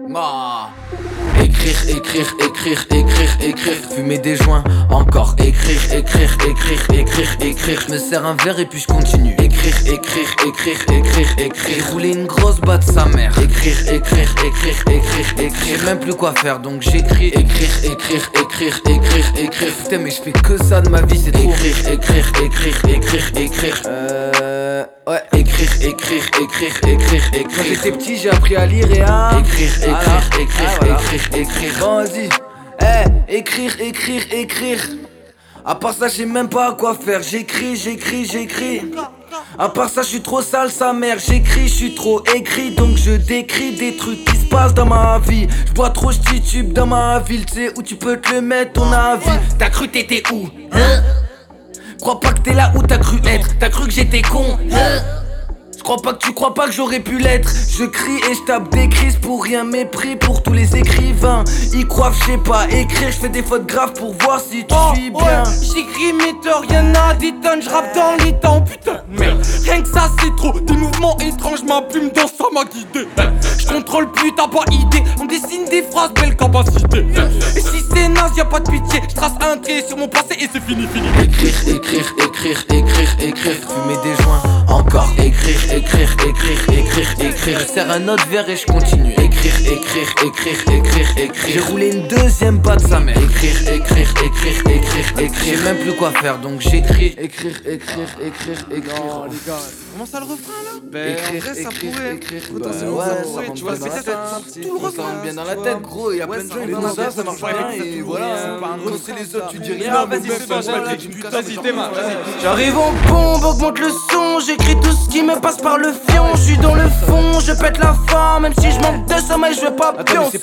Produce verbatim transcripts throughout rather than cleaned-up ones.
Ah. Écrire, écrire, écrire, écrire, écrire, fumer des joints, encore écrire, écrire, écrire, écrire, écrire. Je me sers un verre et puis je continue. Écrire, écrire, écrire, écrire, écrire. Rouler une grosse batte sa mère. Écrire, écrire, écrire, écrire, écrire. Je sais même plus quoi faire donc j'écris. Écrire, écrire, écrire, écrire, écrire. Putain mais je fais que ça de ma vie, c'est trop. Écrire, écrire, écrire, écrire, écrire. Euh... Ouais, écrire, écrire, écrire, écrire, écrire. Quand j'étais petit, j'ai appris à lire et à écrire, écrire, voilà. écrire, ah, voilà. écrire, écrire. Bon, vas-y. Eh, hey, écrire, écrire, écrire. À part ça, je sais même pas à quoi faire. J'écris, j'écris, j'écris. À part ça, je suis trop sale, sa mère. J'écris, je suis trop écrit. Donc je décris des trucs qui se passent dans ma vie. Je bois trop, je titube dans ma ville. Tu sais où tu peux te le mettre, ton avis. T'as cru t'étais où, hein? Crois pas que t'es là où t'as cru être. T'as cru que j'étais con, hein? Je crois pas que tu crois pas que j'aurais pu l'être. Je crie et je tape des crises pour rien, mépris pour tous les écrivains. Ils croient, je sais pas écrire, je fais des fautes graves pour voir si tu oh, suis bien. Ouais. J'écris mais de rien à des tonnes, je rappe dans les temps, putain merde. Rien que ça c'est trop, des mouvements étranges, ma plume dans ça m'a guidé. Je contrôle plus, t'as pas idée, on dessine des phrases, belle capacité. Et si c'est naze, y'a pas de pitié, je trace un trait sur mon passé et c'est fini, fini. Écrire, écrire, écrire, écrire, écrire, fumer des joints, encore écrire. Écrire, écrire, écrire, écrire. Je sers un autre verre et je continue. Écrire, écrire, écrire, écrire, écrire. J'ai roulé une deuxième batte sa mère. Écrire, écrire, écrire, écrire, écrire. Je sais même plus quoi faire donc j'écris. Écrire, écrire, écrire, écrire. Non, les gars, comment ça le refrain là? Ben écrire, en vrai, ça écrire, pourrait. écrire. Potentiellement, bah, ouais, ça pourrait. Tu vois, c'est peut-être tout le refrain. Ça rentre bien dans la tête, gros. Y'a plein de gens qui font ça, ça marche pas. Et voilà, quand c'est les autres, tu dis rien. Non, vas-y, c'est bon, vas-y, démarre. J'arrive en bombe, augmente le son. J'écris tout ce qui me passe par le fion. Je suis dans le fond, je pète la forme. Même si je manque de sommeil, je veux pas pioncer.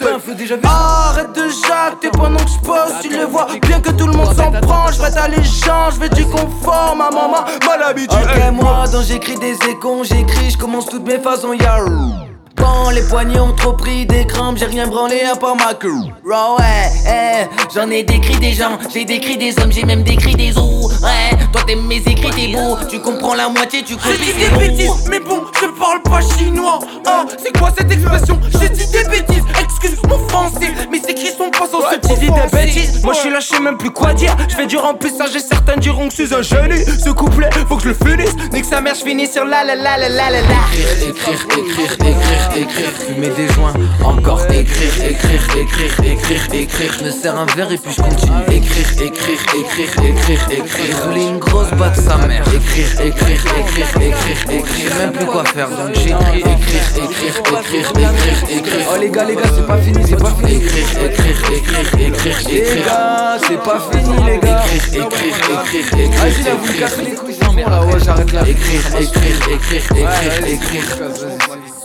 Arrête de jacter pendant que je pose. Tu le vois bien que tout le monde s'en prend. Je ta légende, je veux du confort. Ma maman m'a l'habitude. Ok, moi, dont j'écris des écons, j'écris, je commence toutes mes façons. Ya quand les poignets ont trop pris des crampes, j'ai rien branlé à part ma queue. Raw, ouais, eh, j'en ai décrit des gens, j'ai décrit des hommes, j'ai même décrit des os. Ouais, toi t'aimes mes écrits, t'es beau, tu comprends la moitié, tu copies des mots. J'ai dit des bêtises, mais bon, je parle pas chinois. Hein, c'est quoi cette expression? J'ai dit des bêtises, excuse mon français, mes écrits sont pas censés te offenser. Des bêtises, moi je suis là, je sais même plus quoi dire. Je fais du remplissage et certains diront que je suis un génie. Ce couplet, faut que je le finisse, dès que sa mère je finis sur la la la la la la la. Écrire, écrire, écrire, écrire. Écrire, fumer des joints, encore écrire, écrire, écrire, écrire, écrire. Je me sers un verre et puis je continue. Écrire, écrire, écrire, écrire, écrire. Rouler une grosse batte sa mère. Écrire, écrire, écrire, écrire, écrire. Je sais même plus quoi faire donc j'écris. Écrire, écrire, écrire, écrire, écrire. Oh les gars, les gars, c'est pas fini, c'est pas fini. Écrire, écrire, écrire, écrire, écrire. Les gars, c'est pas fini les gars. Écrire, écrire, écrire, écrire. Vas-y là, vous me cassez les couilles, c'est bon là, ouais, j'arrête là. Écrire, écrire, écrire, écrire, écrire.